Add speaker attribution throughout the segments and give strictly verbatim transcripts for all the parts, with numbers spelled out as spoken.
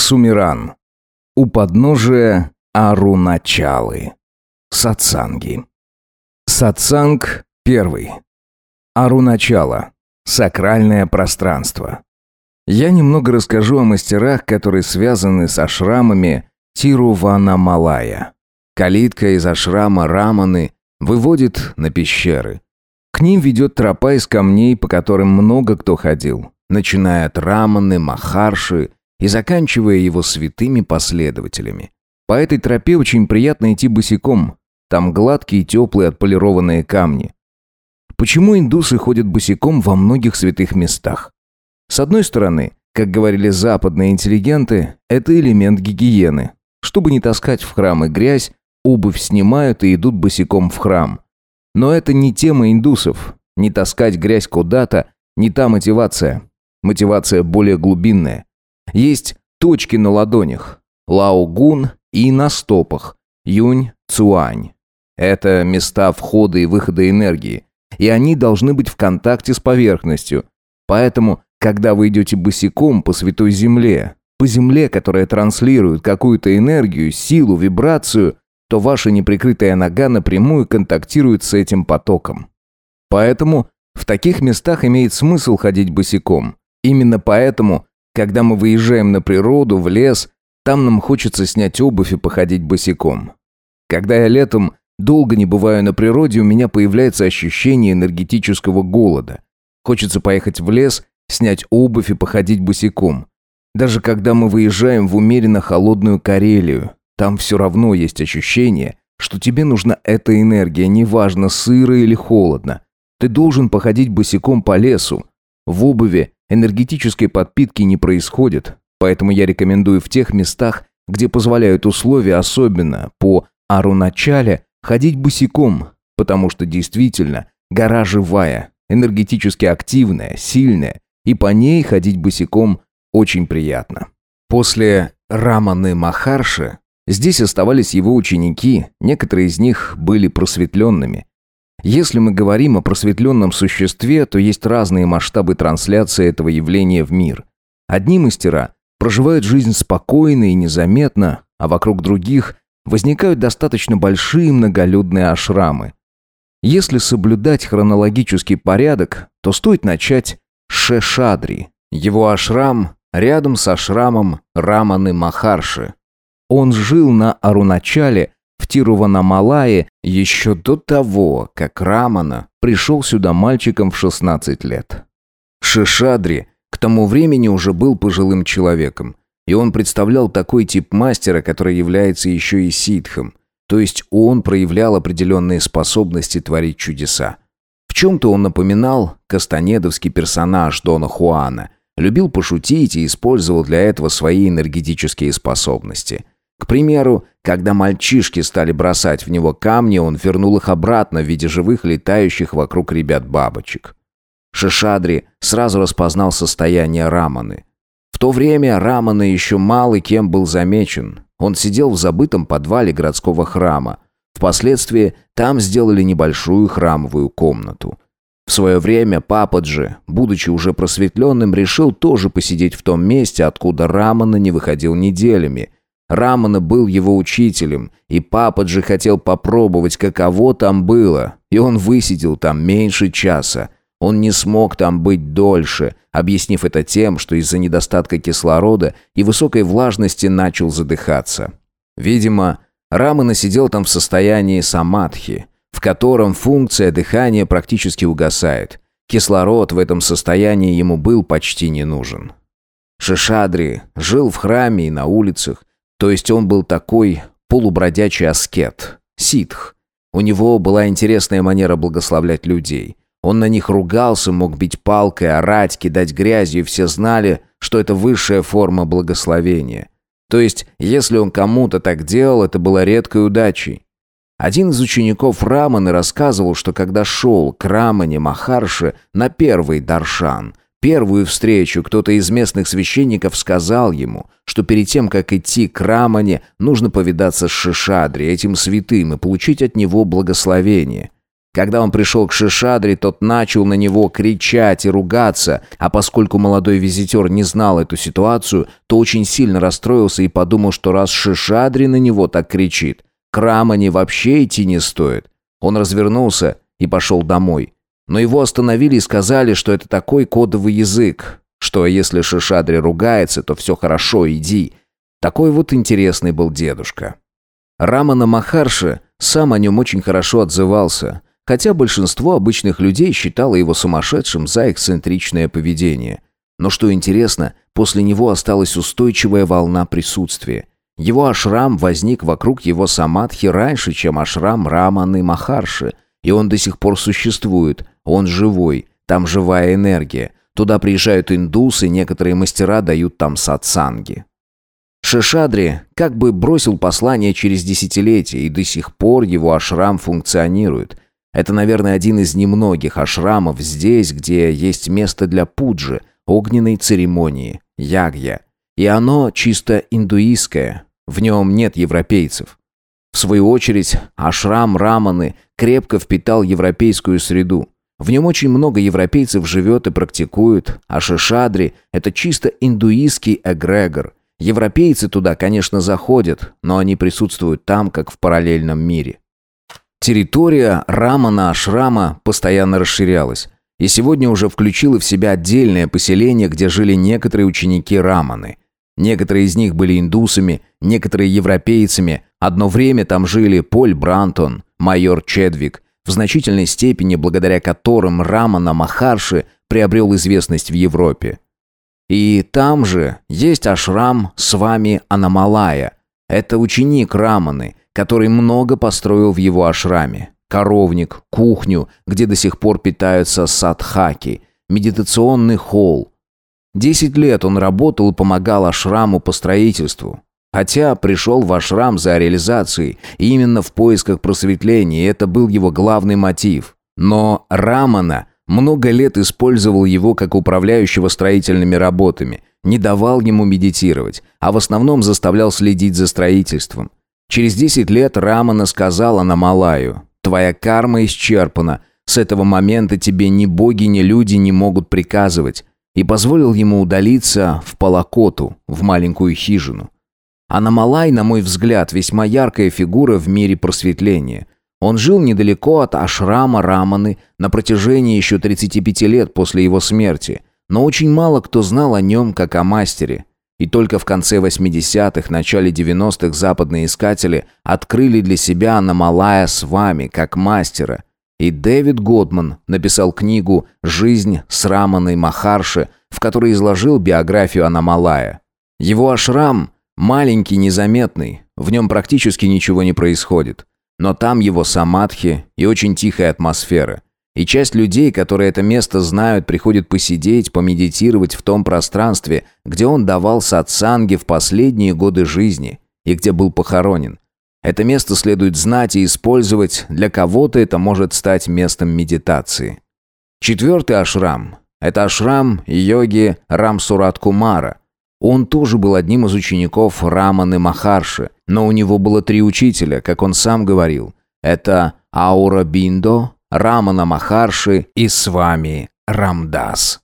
Speaker 1: Сумиран. У подножия Аруначалы. Сатсанги. Сатсанг первый. Аруначала. Сакральное пространство. Я немного расскажу о мастерах, которые связаны с ашрамами Тируванамалая. Калитка из ашрама Раманы выводит на пещеры. К ним ведет тропа из камней, по которым много кто ходил, начиная от Раманы, Махарши и заканчивая его святыми последователями. По этой тропе очень приятно идти босиком. Там гладкие, теплые, отполированные камни. Почему индусы ходят босиком во многих святых местах? С одной стороны, как говорили западные интеллигенты, это элемент гигиены. Чтобы не таскать в храмы грязь, обувь снимают и идут босиком в храм. Но это не тема индусов. Не таскать грязь куда-то, не та мотивация. Мотивация более глубинная. Есть точки на ладонях, Лаогун, и на стопах, Юнь, Цуань. Это места входа и выхода энергии, и они должны быть в контакте с поверхностью. Поэтому, когда вы идете босиком по святой земле, по земле, которая транслирует какую-то энергию, силу, вибрацию, то ваша неприкрытая нога напрямую контактирует с этим потоком. Поэтому в таких местах имеет смысл ходить босиком. Именно поэтому, когда мы выезжаем на природу, в лес, там нам хочется снять обувь и походить босиком. Когда я летом долго не бываю на природе, у меня появляется ощущение энергетического голода. Хочется поехать в лес, снять обувь и походить босиком. Даже когда мы выезжаем в умеренно холодную Карелию, там все равно есть ощущение, что тебе нужна эта энергия, неважно, сыро или холодно. Ты должен походить босиком по лесу. В обуви энергетической подпитки не происходит, поэтому я рекомендую в тех местах, где позволяют условия, особенно по Аруначале, ходить босиком, потому что действительно гора живая, энергетически активная, сильная, и по ней ходить босиком очень приятно. После Раманы Махарши здесь оставались его ученики, некоторые из них были просветленными. Если мы говорим о просветленном существе, то есть разные масштабы трансляции этого явления в мир. Одни мастера проживают жизнь спокойно и незаметно, а вокруг других возникают достаточно большие многолюдные ашрамы. Если соблюдать хронологический порядок, то стоит начать с Шешадри. Его ашрам рядом с ашрамом Раманы Махарши. Он жил на Аруначале, в Тируванамалае, еще до того, как Рамана пришел сюда мальчиком в шестнадцать лет. Шешадри к тому времени уже был пожилым человеком, и он представлял такой тип мастера, который является еще и ситхом, то есть он проявлял определенные способности творить чудеса. В чем-то он напоминал кастанедовский персонаж Дона Хуана, любил пошутить и использовал для этого свои энергетические способности. К примеру, когда мальчишки стали бросать в него камни, он вернул их обратно в виде живых летающих вокруг ребят-бабочек. Шешадри сразу распознал состояние Раманы. В то время Рамана еще мало кем был замечен. Он сидел в забытом подвале городского храма. Впоследствии там сделали небольшую храмовую комнату. В свое время Пападжи, будучи уже просветленным, решил тоже посидеть в том месте, откуда Рамана не выходил неделями. Рамана был его учителем, и Пападжи хотел попробовать, каково там было, и он высидел там меньше часа. Он не смог там быть дольше, объяснив это тем, что из-за недостатка кислорода и высокой влажности начал задыхаться. Видимо, Рамана сидел там в состоянии самадхи, в котором функция дыхания практически угасает. Кислород в этом состоянии ему был почти не нужен. Шешадри жил в храме и на улицах, то есть он был такой полубродячий аскет, ситх. У него была интересная манера благословлять людей. Он на них ругался, мог бить палкой, орать, кидать грязью, и все знали, что это высшая форма благословения. То есть, если он кому-то так делал, это было редкой удачей. Один из учеников Раманы рассказывал, что когда шел к Рамане Махарши на первый даршан, первую встречу, кто-то из местных священников сказал ему, что перед тем, как идти к Рамане, нужно повидаться с Шешадри, этим святым, и получить от него благословение. Когда он пришел к Шишадри, тот начал на него кричать и ругаться, а поскольку молодой визитер не знал эту ситуацию, то очень сильно расстроился и подумал, что раз Шишадри на него так кричит, к Рамане вообще идти не стоит. Он развернулся и пошел домой. Но его остановили и сказали, что это такой кодовый язык, что если Шишадри ругается, то все хорошо, иди. Такой вот интересный был дедушка. Рамана Махарши сам о нем очень хорошо отзывался, хотя большинство обычных людей считало его сумасшедшим за эксцентричное поведение. Но что интересно, после него осталась устойчивая волна присутствия. Его ашрам возник вокруг его самадхи раньше, чем ашрам Раманы Махарши, и он до сих пор существует, он живой, там живая энергия. Туда приезжают индусы, некоторые мастера дают там сатсанги. Шишадри как бы бросил послание через десятилетия, и до сих пор его ашрам функционирует. Это, наверное, один из немногих ашрамов здесь, где есть место для пуджи, огненной церемонии, ягья. И оно чисто индуистское, в нем нет европейцев. В свою очередь, ашрам Раманы крепко впитал европейскую среду. В нем очень много европейцев живет и практикует, а Шишадри – это чисто индуистский эгрегор. Европейцы туда, конечно, заходят, но они присутствуют там, как в параллельном мире. Территория Рамана ашрама постоянно расширялась, и сегодня уже включила в себя отдельное поселение, где жили некоторые ученики Раманы. Некоторые из них были индусами, некоторые европейцами. Одно время там жили Поль Брантон, майор Чедвик, в значительной степени благодаря которым Рамана Махарши приобрел известность в Европе. И там же есть ашрам Свами Анамалая. Это ученик Раманы, который много построил в его ашраме. Коровник, кухню, где до сих пор питаются садхаки, медитационный холл. Десять лет он работал и помогал ашраму по строительству. Хотя пришел в ашрам за реализацией, и именно в поисках просветления, и это был его главный мотив. Но Рамана много лет использовал его как управляющего строительными работами, не давал ему медитировать, а в основном заставлял следить за строительством. Через десять лет Рамана сказал Анамалаю: «Твоя карма исчерпана, с этого момента тебе ни боги, ни люди не могут приказывать», и позволил ему удалиться в Палакоту, в маленькую хижину. Анамалай, на мой взгляд, весьма яркая фигура в мире просветления. Он жил недалеко от ашрама Раманы на протяжении еще тридцати пяти лет после его смерти, но очень мало кто знал о нем как о мастере. И только в конце восьмидесятых, начале девяностых западные искатели открыли для себя Анамалая Свами как мастера. И Дэвид Годман написал книгу «Жизнь с Раманой Махарши», в которой изложил биографию Анамалая. Его ашрам маленький, незаметный, в нем практически ничего не происходит. Но там его самадхи и очень тихая атмосфера. И часть людей, которые это место знают, приходят посидеть, помедитировать в том пространстве, где он давал сатсанги в последние годы жизни и где был похоронен. Это место следует знать и использовать, для кого-то это может стать местом медитации. Четвертый ашрам – это ашрам йоги Рамсурат Кумара. Он тоже был одним из учеников Раманы Махарши, но у него было три учителя, как он сам говорил. Это Аура Биндо, Рамана Махарши и Свами Рамдас.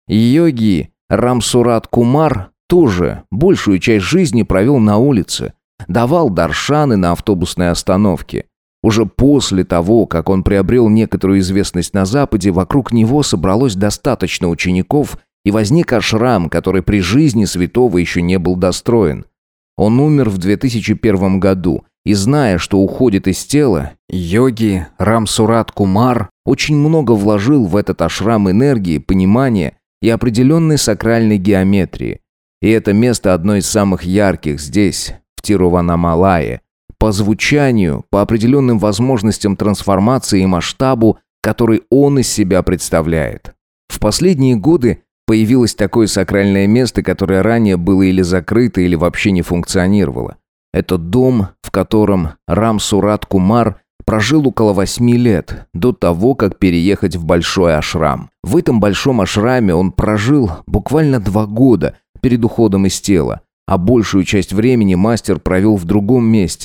Speaker 1: Йоги Рамсурат Кумар тоже большую часть жизни провел на улице, давал даршаны на автобусной остановке. Уже после того, как он приобрел некоторую известность на Западе, вокруг него собралось достаточно учеников, и возник ашрам, который при жизни святого еще не был достроен. Он умер в две тысячи первом году, и зная, что уходит из тела, йоги Рамсурат Кумар очень много вложил в этот ашрам энергии, понимания и определенной сакральной геометрии. И это место одно из самых ярких здесь, в Тируванамалае, по звучанию, по определенным возможностям трансформации и масштабу, который он из себя представляет. В последние годы появилось такое сакральное место, которое ранее было или закрыто, или вообще не функционировало. Это дом, в котором Рамсурат Кумар прожил около восьми лет, до того, как переехать в большой ашрам. В этом большом ашраме он прожил буквально два года перед уходом из тела, а большую часть времени мастер провел в другом месте,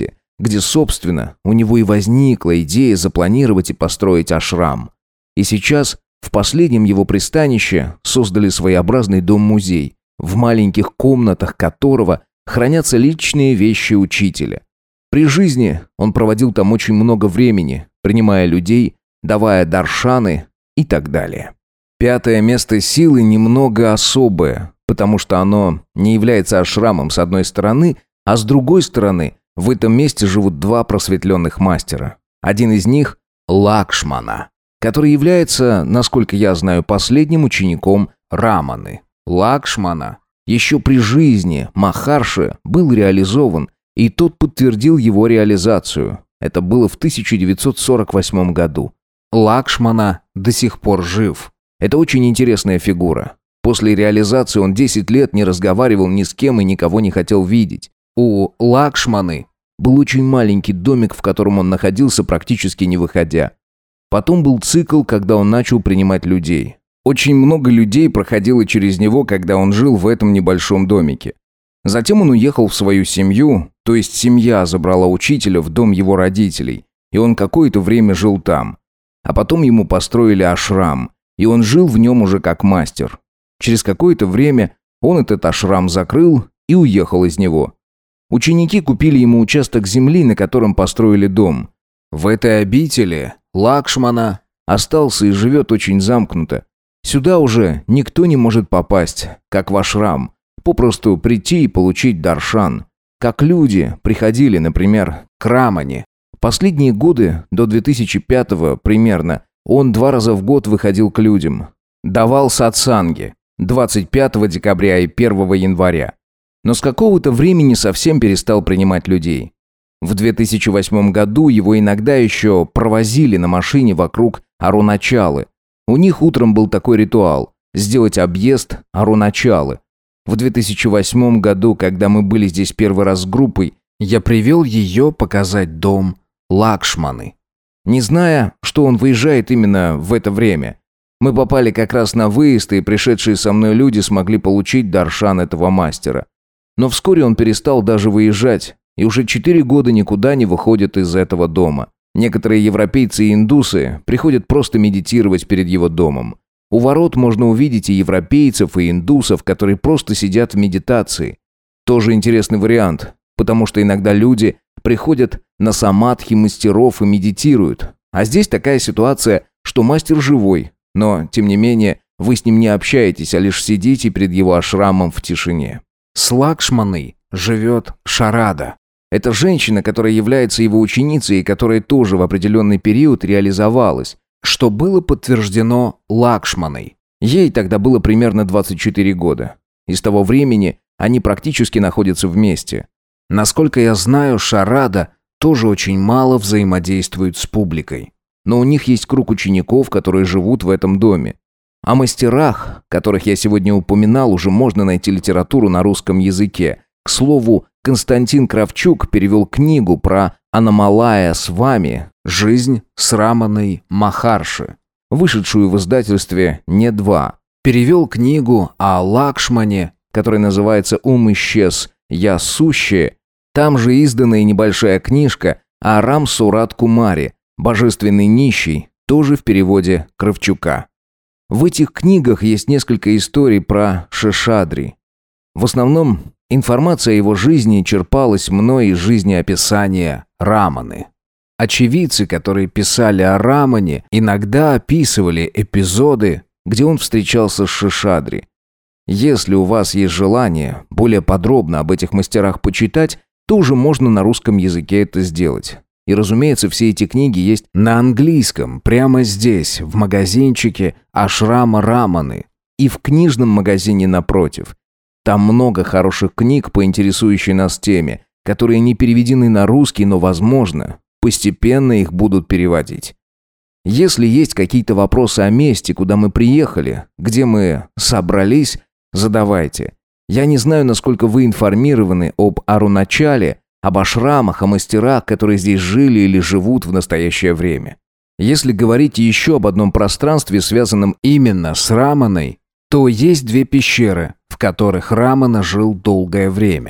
Speaker 1: где, собственно, у него и возникла идея запланировать и построить ашрам. И сейчас в последнем его пристанище создали своеобразный дом-музей, в маленьких комнатах которого хранятся личные вещи учителя. При жизни он проводил там очень много времени, принимая людей, давая даршаны и так далее. Пятое место силы немного особое, потому что оно не является ашрамом с одной стороны, а с другой стороны в этом месте живут два просветленных мастера. Один из них – Лакшмана, который является, насколько я знаю, последним учеником Раманы. Лакшмана еще при жизни Махарши был реализован, и тот подтвердил его реализацию. Это было в тысяча девятьсот сорок восьмом году. Лакшмана до сих пор жив. Это очень интересная фигура. После реализации он десять лет не разговаривал ни с кем и никого не хотел видеть. У Лакшманы был очень маленький домик, в котором он находился, практически не выходя. Потом был цикл, когда он начал принимать людей. Очень много людей проходило через него, когда он жил в этом небольшом домике. Затем он уехал в свою семью, то есть семья забрала учителя в дом его родителей, и он какое-то время жил там. А потом ему построили ашрам, и он жил в нем уже как мастер. Через какое-то время он этот ашрам закрыл и уехал из него. Ученики купили ему участок земли, на котором построили дом. В этой обители Лакшмана остался и живет очень замкнуто. Сюда уже никто не может попасть, как в ашрам, попросту прийти и получить даршан. Как люди приходили, например, к Рамане. Последние годы, до две тысячи пятого примерно, он два раза в год выходил к людям. Давал сатсанги двадцать пятого декабря и первого января. Но с какого-то времени совсем перестал принимать людей. В две тысячи восьмом году его иногда еще провозили на машине вокруг Аруначалы. У них утром был такой ритуал – сделать объезд Аруначалы. В две тысячи восьмом году, когда мы были здесь первый раз с группой, я привел ее показать дом Лакшманы. Не зная, что он выезжает именно в это время. Мы попали как раз на выезд, и пришедшие со мной люди смогли получить даршан этого мастера. Но вскоре он перестал даже выезжать, и уже четыре года никуда не выходит из этого дома. Некоторые европейцы и индусы приходят просто медитировать перед его домом. У ворот можно увидеть и европейцев, и индусов, которые просто сидят в медитации. Тоже интересный вариант, потому что иногда люди приходят на самадхи мастеров и медитируют. А здесь такая ситуация, что мастер живой, но, тем не менее, вы с ним не общаетесь, а лишь сидите перед его ашрамом в тишине. С Лакшманой живет Шарада. Это женщина, которая является его ученицей и которая тоже в определенный период реализовалась, что было подтверждено Лакшманой. Ей тогда было примерно двадцать четыре года. И с того времени они практически находятся вместе. Насколько я знаю, Шарада тоже очень мало взаимодействует с публикой. Но у них есть круг учеников, которые живут в этом доме. О мастерах, которых я сегодня упоминал, уже можно найти литературу на русском языке. К слову, Константин Кравчук перевел книгу про Анамалая Свами «Жизнь с Раманой Махарши», вышедшую в издательстве «Не два». Перевел книгу о Лакшмане, которая называется «Ум исчез, я сущее». Там же издана и небольшая книжка о Рам Сурат Кумаре, «Божественный нищий», тоже в переводе Кравчука. В этих книгах есть несколько историй про Шешадри. В основном информация о его жизни черпалась мной из жизнеописания Раманы. Очевидцы, которые писали о Рамане, иногда описывали эпизоды, где он встречался с Шешадри. Если у вас есть желание более подробно об этих мастерах почитать, то уже можно на русском языке это сделать. И, разумеется, все эти книги есть на английском, прямо здесь, в магазинчике Ашрама Раманы и в книжном магазине напротив. Там много хороших книг по интересующей нас теме, которые не переведены на русский, но, возможно, постепенно их будут переводить. Если есть какие-то вопросы о месте, куда мы приехали, где мы собрались, задавайте. Я не знаю, насколько вы информированы об Аруначале, об ашрамах, о мастерах, которые здесь жили или живут в настоящее время. Если говорить еще об одном пространстве, связанном именно с Раманой, то есть две пещеры, в которых Рамана жил долгое время.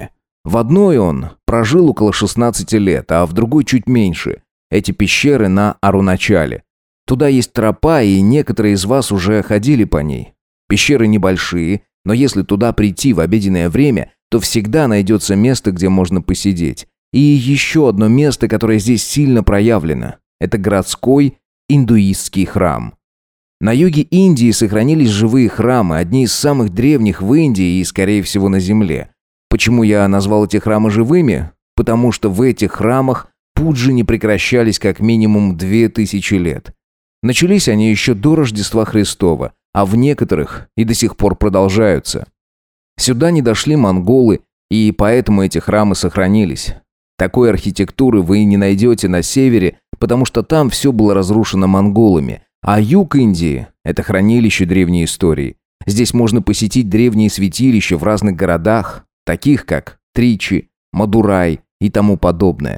Speaker 1: В одной он прожил около шестнадцати лет, а в другой чуть меньше. Эти пещеры на Аруначале. Туда есть тропа, и некоторые из вас уже ходили по ней. Пещеры небольшие, но если туда прийти в обеденное время, то всегда найдется место, где можно посидеть. И еще одно место, которое здесь сильно проявлено. Это городской индуистский храм. На юге Индии сохранились живые храмы, одни из самых древних в Индии и, скорее всего, на Земле. Почему я назвал эти храмы живыми? Потому что в этих храмах пуджи не прекращались как минимум две тысячи лет. Начались они еще до Рождества Христова, а в некоторых и до сих пор продолжаются. Сюда не дошли монголы, и поэтому эти храмы сохранились. Такой архитектуры вы не найдете на севере, потому что там все было разрушено монголами, а юг Индии – это хранилище древней истории. Здесь можно посетить древние святилища в разных городах, таких как Тричи, Мадурай и тому подобное.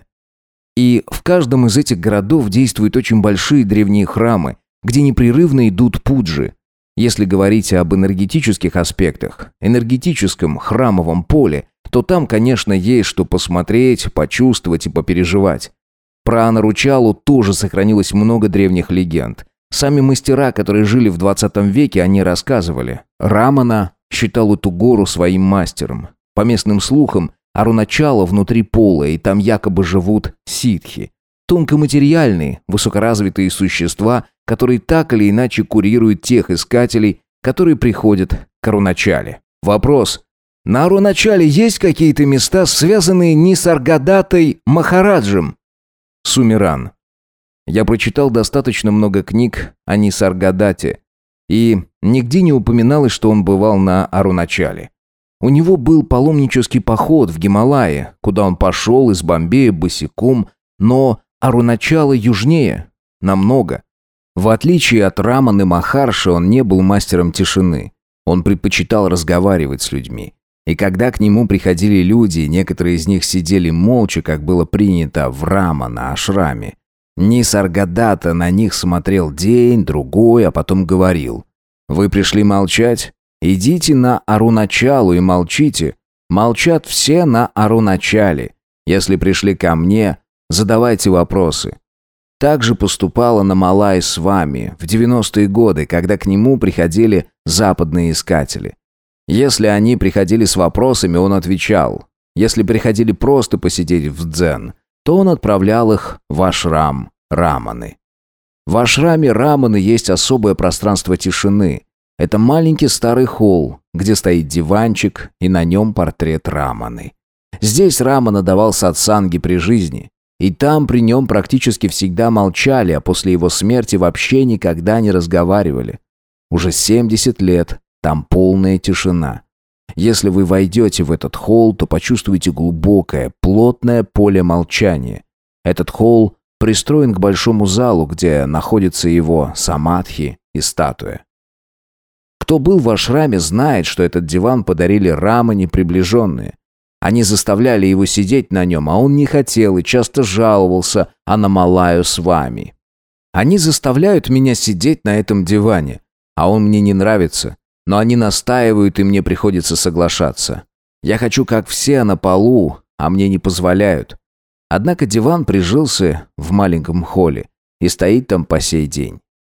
Speaker 1: И в каждом из этих городов действуют очень большие древние храмы, где непрерывно идут пуджи. Если говорить об энергетических аспектах, энергетическом храмовом поле, то там, конечно, есть что посмотреть, почувствовать и попереживать. Про Анаручалу тоже сохранилось много древних легенд. Сами мастера, которые жили в двадцатом веке, они рассказывали. Рамана считал эту гору своим мастером. По местным слухам, Аруначала внутри пола, и там якобы живут ситхи. Тонкоматериальные, высокоразвитые существа, которые так или иначе курируют тех искателей, которые приходят к Аруначале. Вопрос. На Аруначале есть какие-то места, связанные Нисаргадатой Махараджем? Сумеран. Я прочитал достаточно много книг о Нисаргадате, и нигде не упоминалось, что он бывал на Аруначале. У него был паломнический поход в Гималаи, куда он пошел из Бомбея босиком, но Аруначала южнее, намного. В отличие от Раманы Махарши, он не был мастером тишины. Он предпочитал разговаривать с людьми. И когда к нему приходили люди, некоторые из них сидели молча, как было принято в Рамана-ашраме. Нисаргадата на них смотрел день, другой, а потом говорил: «Вы пришли молчать? Идите на Аруначалу и молчите. Молчат все на Аруначале. Если пришли ко мне, задавайте вопросы». Так же поступала Намалай с вами в девяностые годы, когда к нему приходили западные искатели. Если они приходили с вопросами, он отвечал. Если приходили просто посидеть в дзен, то он отправлял их в ашрам Раманы. В ашраме Раманы есть особое пространство тишины. Это маленький старый холл, где стоит диванчик, и на нем портрет Раманы. Здесь Рамана давал сатсанги при жизни, и там при нем практически всегда молчали, а после его смерти вообще никогда не разговаривали. Уже семьдесят лет там полная тишина. Если вы войдете в этот холл, то почувствуете глубокое, плотное поле молчания. Этот холл пристроен к большому залу, где находятся его самадхи и статуя. Кто был в ашраме, знает, что этот диван подарили Рамане приближенные. Они заставляли его сидеть на нем, а он не хотел и часто жаловался: «Анамалаю с вами». Они заставляют меня сидеть на этом диване, а он мне не нравится, но они настаивают, и мне приходится соглашаться. Я хочу, как все, на полу, а мне не позволяют. Однако диван прижился в маленьком холле и стоит там по сей день.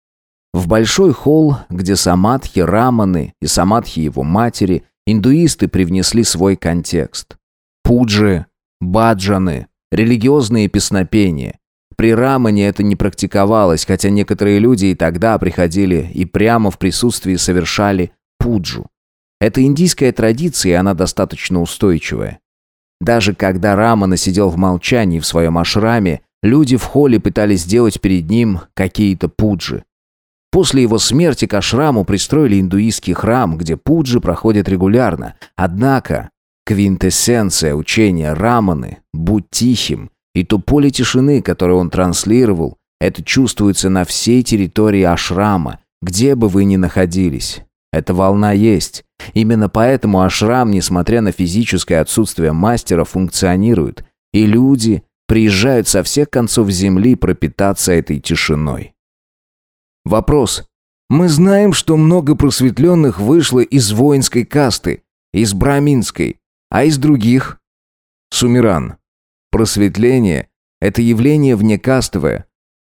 Speaker 1: В большой холл, где самадхи Раманы и самадхи его матери, индуисты привнесли свой контекст. Пуджи, баджаны, религиозные песнопения. При Рамане это не практиковалось, хотя некоторые люди и тогда приходили и прямо в присутствии совершали пуджу. Это индийская традиция, и она достаточно устойчивая. Даже когда Рамана сидел в молчании в своем ашраме, люди в холле пытались сделать перед ним какие-то пуджи. После его смерти к ашраму пристроили индуистский храм, где пуджи проходят регулярно. Однако квинтэссенция учения Раманы «Будь тихим» и то поле тишины, которое он транслировал, это чувствуется на всей территории ашрама, где бы вы ни находились. Эта волна есть. Именно поэтому ашрам, несмотря на физическое отсутствие мастера, функционирует, и люди приезжают со всех концов земли пропитаться этой тишиной. Вопрос. Мы знаем, что много просветленных вышло из воинской касты, из браминской, а из других? Сумиран. Просветление – это явление внекастовое.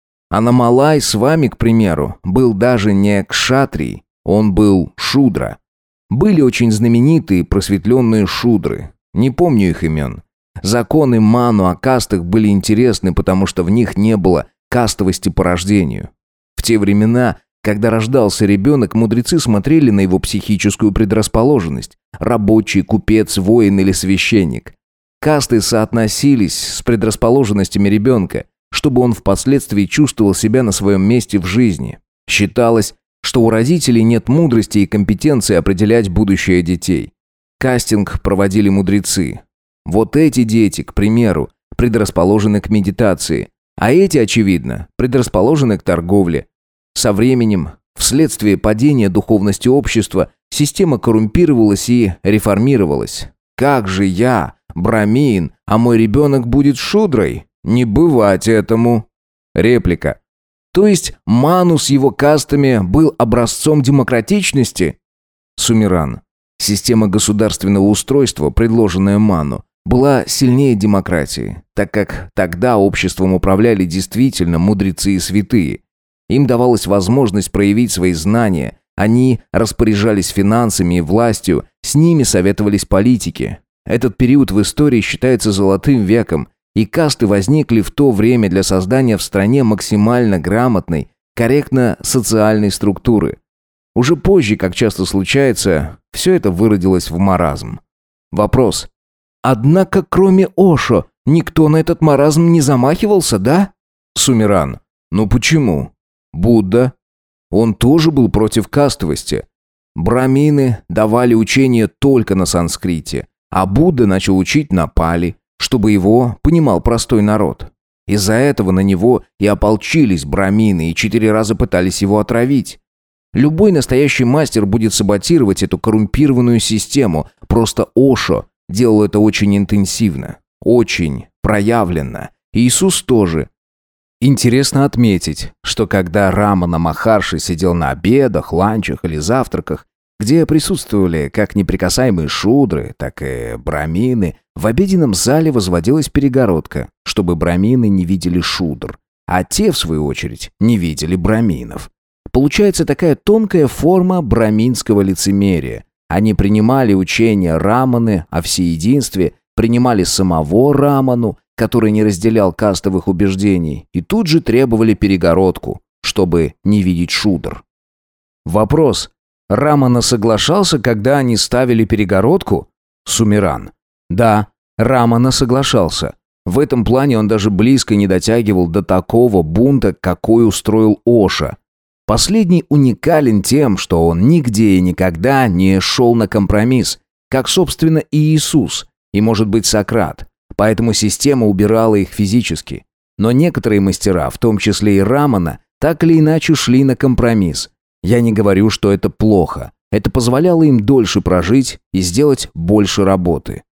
Speaker 1: Анамалай с вами, к примеру, был даже не кшатрий, он был шудра. Были очень знаменитые просветленные шудры. Не помню их имен. Законы ману о кастах были интересны, потому что в них не было кастовости по рождению. В те времена, когда рождался ребенок, мудрецы смотрели на его психическую предрасположенность. Рабочий, купец, воин или священник. Касты соотносились с предрасположенностями ребенка, чтобы он впоследствии чувствовал себя на своем месте в жизни. Считалось, что у родителей нет мудрости и компетенции определять будущее детей. Кастинг проводили мудрецы. Вот эти дети, к примеру, предрасположены к медитации, а эти, очевидно, предрасположены к торговле. Со временем, вследствие падения духовности общества, система коррумпировалась и реформировалась. Как же я, брамин, а мой ребенок будет шудрой? Не бывать этому. Реплика. То есть ману с его кастами был образцом демократичности? Сумиран. Система государственного устройства, предложенная ману, была сильнее демократии, так как тогда обществом управляли действительно мудрецы и святые. Им давалась возможность проявить свои знания, они распоряжались финансами и властью, с ними советовались политики. Этот период в истории считается золотым веком, и касты возникли в то время для создания в стране максимально грамотной, корректно социальной структуры. Уже позже, как часто случается, все это выродилось в маразм. Вопрос. Однако, кроме Ошо, никто на этот маразм не замахивался, да? Сумиран. Ну почему? Будда. Он тоже был против кастовости. Брамины давали учение только на санскрите, а Будда начал учить на пали, чтобы его понимал простой народ. Из-за этого на него и ополчились брамины и четыре раза пытались его отравить. Любой настоящий мастер будет саботировать эту коррумпированную систему, просто Ошо делал это очень интенсивно, очень проявленно. Иисус тоже. Интересно отметить, что когда Рамана Махарши сидел на обедах, ланчах или завтраках, где присутствовали как неприкасаемые шудры, так и брамины, в обеденном зале возводилась перегородка, чтобы брамины не видели шудр, а те, в свою очередь, не видели браминов. Получается такая тонкая форма браминского лицемерия. Они принимали учение Раманы о всеединстве, принимали самого Раману, который не разделял кастовых убеждений, и тут же требовали перегородку, чтобы не видеть шудр. Вопрос. Рамана соглашался, когда они ставили перегородку? Сумиран. Да, Рамана соглашался. В этом плане он даже близко не дотягивал до такого бунта, какой устроил Ошо. Последний уникален тем, что он нигде и никогда не шел на компромисс, как, собственно, и Иисус, и, может быть, Сократ. Поэтому система убирала их физически. Но некоторые мастера, в том числе и Рамана, так или иначе шли на компромисс. Я не говорю, что это плохо. Это позволяло им дольше прожить и сделать больше работы.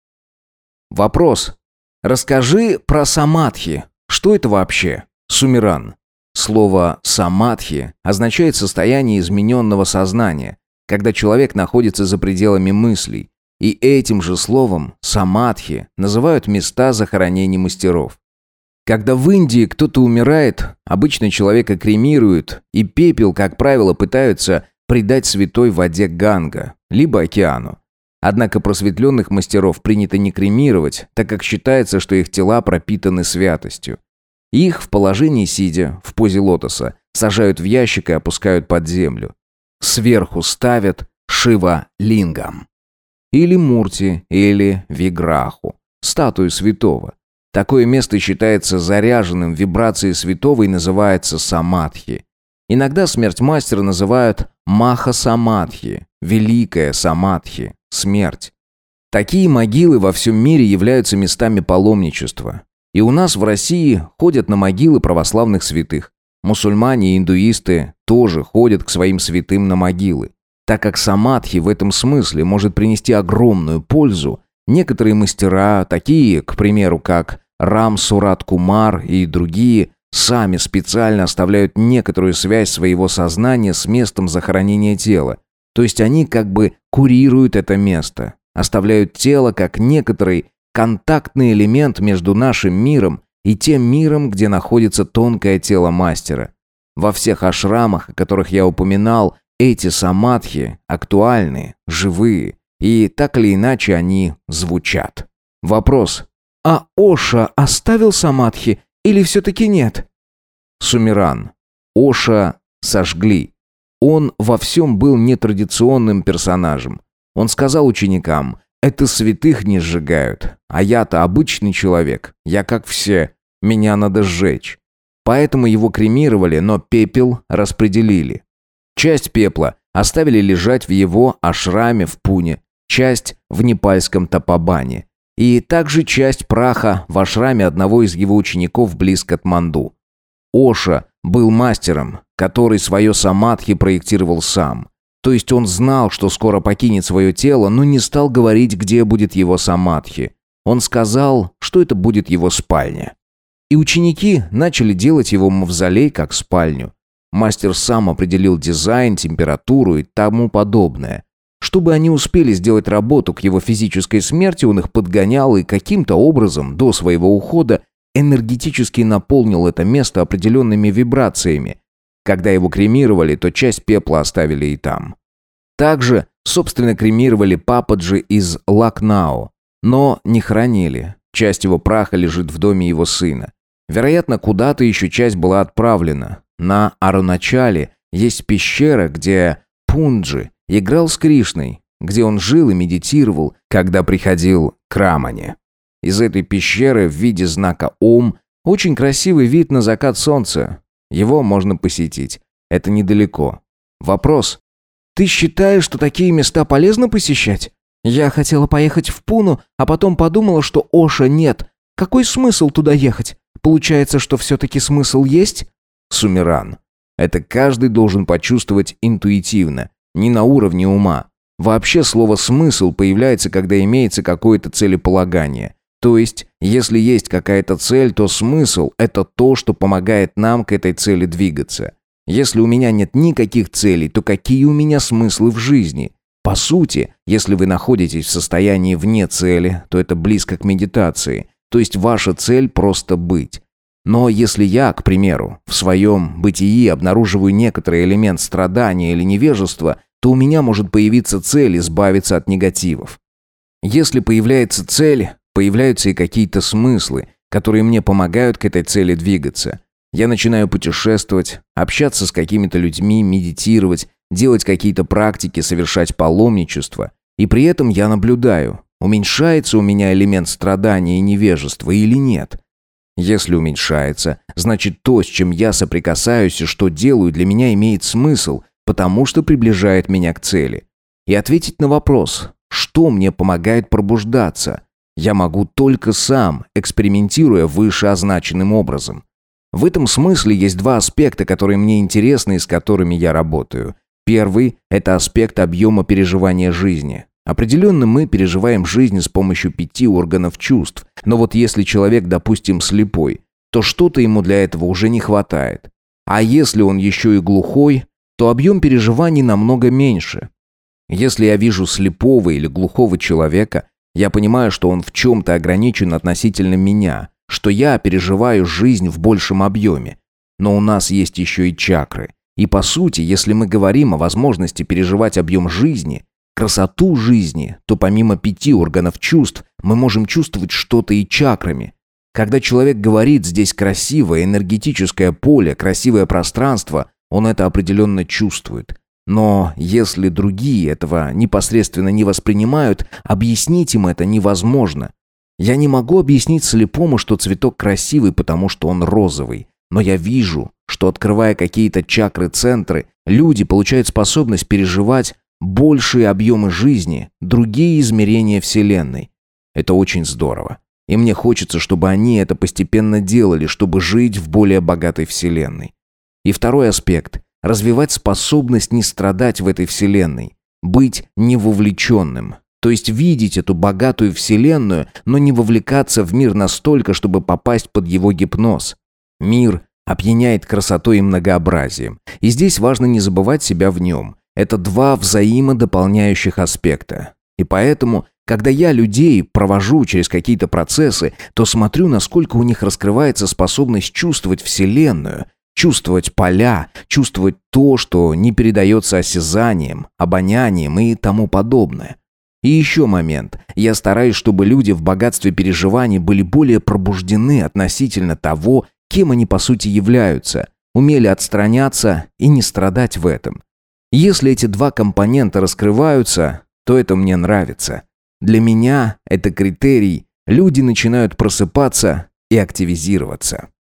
Speaker 1: Вопрос. Расскажи про самадхи. Что это вообще? Сумиран. Слово «самадхи» означает состояние измененного сознания, когда человек находится за пределами мыслей. И этим же словом «самадхи» называют места захоронений мастеров. Когда в Индии кто-то умирает, обычно человека кремируют, и пепел, как правило, пытаются придать святой воде Ганга, либо океану. Однако просветленных мастеров принято не кремировать, так как считается, что их тела пропитаны святостью. Их в положении сидя, в позе лотоса, сажают в ящик и опускают под землю. Сверху ставят Шива-лингам. Или Мурти, или Виграху, статую святого. Такое место считается заряженным вибрацией святого и называется самадхи. Иногда смерть мастера называют маха-самадхи, великая самадхи, смерть. Такие могилы во всем мире являются местами паломничества. И у нас в России ходят на могилы православных святых. Мусульмане и индуисты тоже ходят к своим святым на могилы. Так как самадхи в этом смысле может принести огромную пользу, некоторые мастера, такие, к примеру, как Рам Сурат Кумар и другие, сами специально оставляют некоторую связь своего сознания с местом захоронения тела. То есть они как бы курируют это место, оставляют тело как некоторый контактный элемент между нашим миром и тем миром, где находится тонкое тело мастера. Во всех ашрамах, о которых я упоминал, эти самадхи актуальны, живые, и так или иначе они звучат. Вопрос: а Оша оставил самадхи или все-таки нет? Сумеран. Оша сожгли. Он во всем был нетрадиционным персонажем. Он сказал ученикам: «Это святых не сжигают, а я-то обычный человек, я как все, меня надо сжечь». Поэтому его кремировали, но пепел распределили. Часть пепла оставили лежать в его ашраме в Пуне, часть в непальском Тапобане, и также часть праха в ашраме одного из его учеников близ Катманду. Оша был мастером, который свое самадхи проектировал сам. То есть он знал, что скоро покинет свое тело, но не стал говорить, где будет его самадхи. Он сказал, что это будет его спальня. И ученики начали делать его мавзолей как спальню. Мастер сам определил дизайн, температуру и тому подобное. Чтобы они успели сделать работу к его физической смерти, он их подгонял и каким-то образом до своего ухода энергетически наполнил это место определенными вибрациями. Когда его кремировали, то часть пепла оставили и там. Также, собственно, кремировали Пападжи из Лакнау, но не хоронили. Часть его праха лежит в доме его сына. Вероятно, куда-то еще часть была отправлена. На Аруначале есть пещера, где Пунджи играл с Кришной, где он жил и медитировал, когда приходил к Рамане. Из этой пещеры в виде знака Ом очень красивый вид на закат солнца. Его можно посетить. Это недалеко. Вопрос: ты считаешь, что такие места полезно посещать? Я хотела поехать в Пуну, а потом подумала, что Оша нет. Какой смысл туда ехать? Получается, что все-таки смысл есть? Сумеран. Это каждый должен почувствовать интуитивно, не на уровне ума. Вообще слово «смысл» появляется, когда имеется какое-то целеполагание. То есть, если есть какая-то цель, то смысл – это то, что помогает нам к этой цели двигаться. Если у меня нет никаких целей, то какие у меня смыслы в жизни? По сути, если вы находитесь в состоянии вне цели, то это близко к медитации. То есть ваша цель – просто быть. Но если я, к примеру, в своем бытии обнаруживаю некоторый элемент страдания или невежества, то у меня может появиться цель избавиться от негативов. Если появляется цель, появляются и какие-то смыслы, которые мне помогают к этой цели двигаться. Я начинаю путешествовать, общаться с какими-то людьми, медитировать, делать какие-то практики, совершать паломничество. И при этом я наблюдаю, уменьшается у меня элемент страдания и невежества или нет. Если уменьшается, значит то, с чем я соприкасаюсь и что делаю, для меня имеет смысл, потому что приближает меня к цели. И ответить на вопрос, что мне помогает пробуждаться, я могу только сам, экспериментируя вышеозначенным образом. В этом смысле есть два аспекта, которые мне интересны и с которыми я работаю. Первый – это аспект объема переживания жизни. Определенно мы переживаем жизнь с помощью пяти органов чувств, но вот если человек, допустим, слепой, то что-то ему для этого уже не хватает. А если он еще и глухой, то объем переживаний намного меньше. Если я вижу слепого или глухого человека, я понимаю, что он в чем-то ограничен относительно меня, что я переживаю жизнь в большем объеме. Но у нас есть еще и чакры. И по сути, если мы говорим о возможности переживать объем жизни, красоту жизни, то помимо пяти органов чувств мы можем чувствовать что-то и чакрами. Когда человек говорит «здесь красивое энергетическое поле, красивое пространство», он это определенно чувствует. Но если другие этого непосредственно не воспринимают, объяснить им это невозможно. Я не могу объяснить слепому, что цветок красивый, потому что он розовый. Но я вижу, что открывая какие-то чакры-центры, люди получают способность переживать большие объемы жизни, другие измерения Вселенной. Это очень здорово. И мне хочется, чтобы они это постепенно делали, чтобы жить в более богатой Вселенной. И второй аспект – развивать способность не страдать в этой Вселенной, быть невовлеченным. То есть видеть эту богатую Вселенную, но не вовлекаться в мир настолько, чтобы попасть под его гипноз. Мир опьяняет красотой и многообразием. И здесь важно не забывать себя в нем. Это два взаимодополняющих аспекта. И поэтому, Когда я людей провожу через какие-то процессы, то смотрю, насколько у них раскрывается способность чувствовать Вселенную, чувствовать поля, чувствовать то, что не передается осязанием, обонянием и тому подобное. И еще момент. Я стараюсь, чтобы люди в богатстве переживаний были более пробуждены относительно того, кем они по сути являются, умели отстраняться и не страдать в этом. Если эти два компонента раскрываются, то это мне нравится. Для меня это критерий, люди начинают просыпаться и активизироваться.